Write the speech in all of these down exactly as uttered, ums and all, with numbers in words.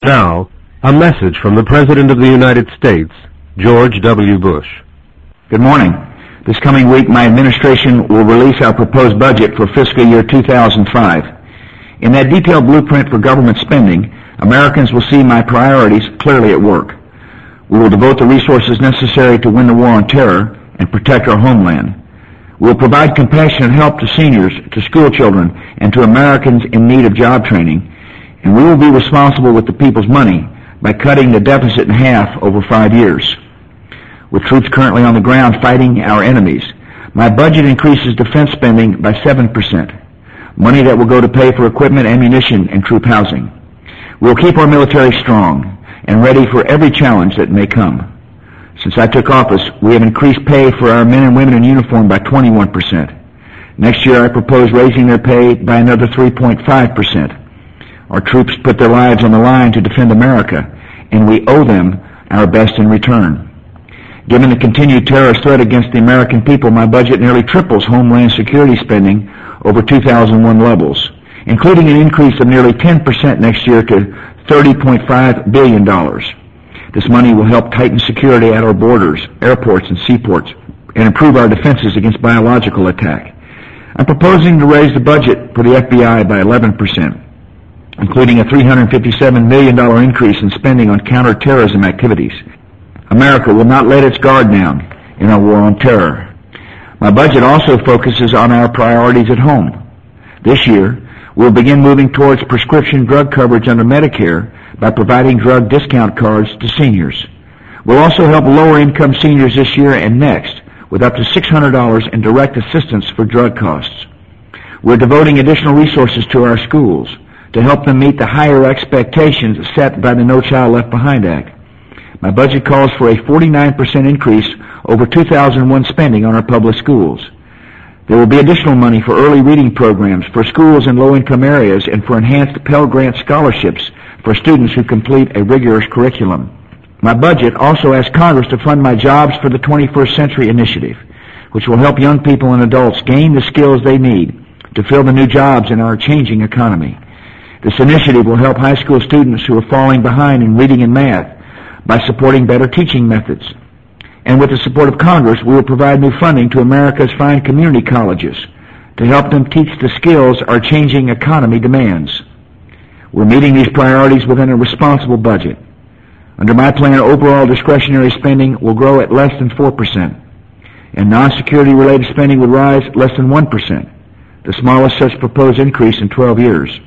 Now, a message from the President of the United States, George W. Bush. Good morning. This coming week, my administration will release our proposed budget for fiscal year two thousand five. In that detailed blueprint for government spending, Americans will see my priorities clearly at work. We will devote the resources necessary to win the war on terror and protect our homeland. We will provide compassionate help to seniors, to school children, and to Americans in need of job training. And we will be responsible with the people's money by cutting the deficit in half over five years. With troops currently on the ground fighting our enemies, my budget increases defense spending by seven percent, money that will go to pay for equipment, ammunition, and troop housing. We will keep our military strong and ready for every challenge that may come. Since I took office, we have increased pay for our men and women in uniform by twenty-one percent. Next year, I propose raising their pay by another three point five percent. Our troops put their lives on the line to defend America, and we owe them our best in return. Given the continued terrorist threat against the American people, my budget nearly triples Homeland Security spending over two thousand one levels, including an increase of nearly ten percent next year to thirty point five billion dollars. This money will help tighten security at our borders, airports, and seaports, and improve our defenses against biological attack. I'm proposing to raise the budget for the F B I by eleven percent, including a three hundred fifty-seven million dollars increase in spending on counterterrorism activities. America will not let its guard down in our war on terror. My budget also focuses on our priorities at home. This year, we'll begin moving towards prescription drug coverage under Medicare by providing drug discount cards to seniors. We'll also help lower-income seniors this year and next with up to six hundred dollars in direct assistance for drug costs. We're devoting additional resources to our schools to help them meet the higher expectations set by the No Child Left Behind Act. My budget calls for a forty-nine percent increase over two thousand one spending on our public schools. There will be additional money for early reading programs for schools in low-income areas and for enhanced Pell Grant scholarships for students who complete a rigorous curriculum. My budget also asks Congress to fund my Jobs for the twenty-first Century initiative, which will help young people and adults gain the skills they need to fill the new jobs in our changing economy. This initiative will help high school students who are falling behind in reading and math by supporting better teaching methods. And with the support of Congress, we will provide new funding to America's fine community colleges to help them teach the skills our changing economy demands. We're meeting these priorities within a responsible budget. Under my plan, overall discretionary spending will grow at less than four percent, and non-security related spending would rise less than one percent, the smallest such proposed increase in twelve years.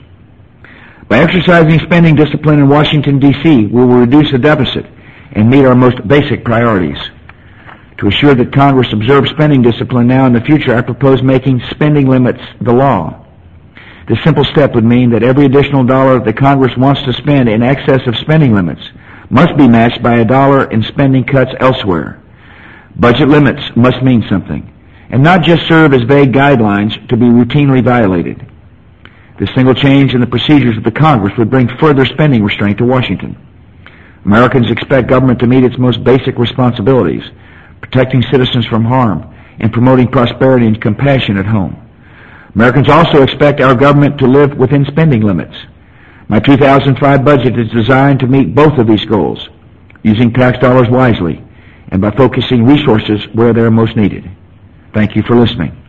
By exercising spending discipline in Washington, D C, we will reduce the deficit and meet our most basic priorities. To assure that Congress observes spending discipline now and in the future, I propose making spending limits the law. This simple step would mean that every additional dollar that Congress wants to spend in excess of spending limits must be matched by a dollar in spending cuts elsewhere. Budget limits must mean something, and not just serve as vague guidelines to be routinely violated. This single change in the procedures of the Congress would bring further spending restraint to Washington. Americans expect government to meet its most basic responsibilities, protecting citizens from harm and promoting prosperity and compassion at home. Americans also expect our government to live within spending limits. My two thousand five budget is designed to meet both of these goals, using tax dollars wisely and by focusing resources where they are most needed. Thank you for listening.